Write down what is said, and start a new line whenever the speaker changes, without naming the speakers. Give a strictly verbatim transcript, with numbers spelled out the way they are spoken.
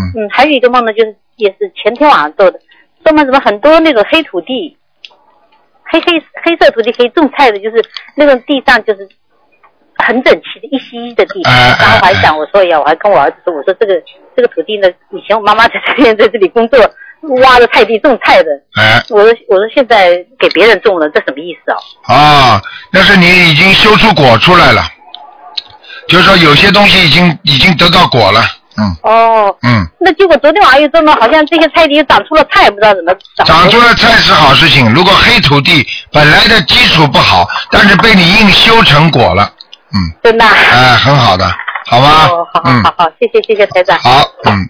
嗯，还有一个梦呢，就是也是前天晚上做的，做梦什么很多那个黑土地，黑黑黑色土地可以种菜的，就是那个地上就是很整齐的一稀的地方。
哎、
然后我还想我说呀，我还跟我儿子说，我说这个这个土地呢，以前我妈妈在这边在这里工作，挖的菜地种菜的。
哎，
我说我说现在给别人种了，这什么意思啊？
啊，那是你已经修出果出来了，就是说有些东西已经已经得到果了。嗯。
哦。
嗯。
那结果昨天晚上又做梦，好像这些菜地又长出了菜，不知道怎么长。
长出了菜是好事情，如果黑土地本来的基础不好，但是被你硬修成果了，嗯。
真的。
哎、呃，很好的，好吧？
哦，好好好好，嗯、谢谢谢谢台长。
好，嗯。